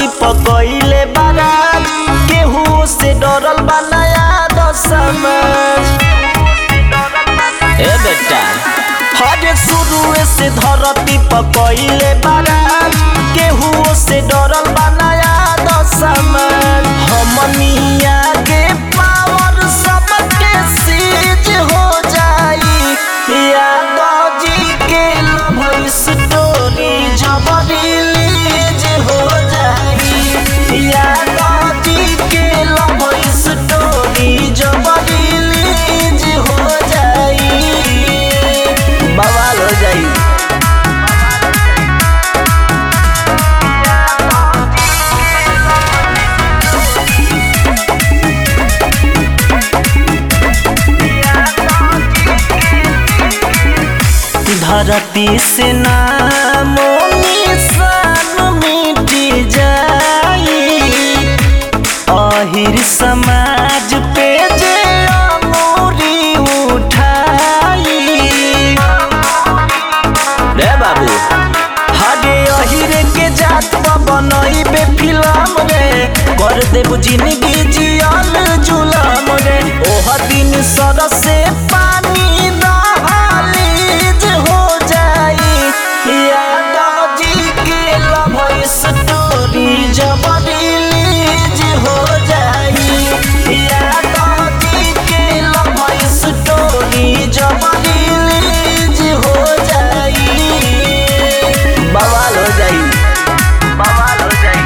पकइले बारात केहू से डरल बा नया समाज। ए बेटा हरे शुरू से धरती पकइले बारात केहू से डरल बा नया समाज। हमनिया के पावर सबके सीज हो जाई यादव जी के लव स्टोरी जब रिलीज हो जाई यादव जी के लव स्टोरी जब रिलीज हो जाई बवाल हो जाई। धरती से नामो निशान मिट जाई अहिर समाज पे जे अंगूरी उठाई। रे बाबू हरे अहिर के जात बनइबे फिल्म रे कर देब जिंदगी जियल जुलम रे। ओह दिन सर से पानी दहालीज हो जाई यादव जी के लव स्टोरी जब रिलीज हो जाई यादव जी के लव स्टोरी जब रिलीज हो जाई बवाल हो जाई बवाल हो जाई।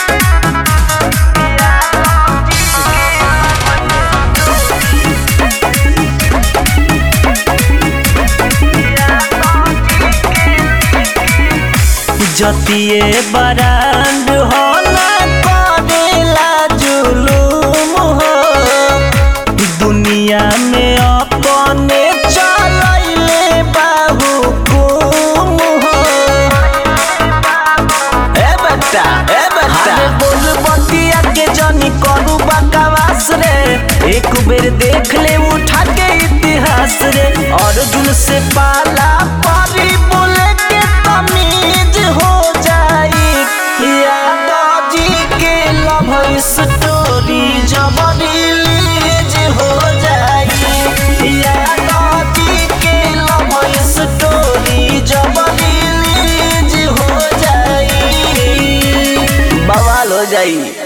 जतिए बरांड हो ना करेला जुलूम हो दुनिया में अपने चलैले बाहुकुम हो। ए बेटा बोल बतिया के जनी करू बकवास रे एक बेर देख ले उठा के इतिहास रे। अर्जुन से पाला परी बोले के तमीज हो जाई यादव जी के लव स्टोरी जब रिलीज हो जाई यादव जी के लव स्टोरी जब रिलीज हो जाई बवाल हो जाई।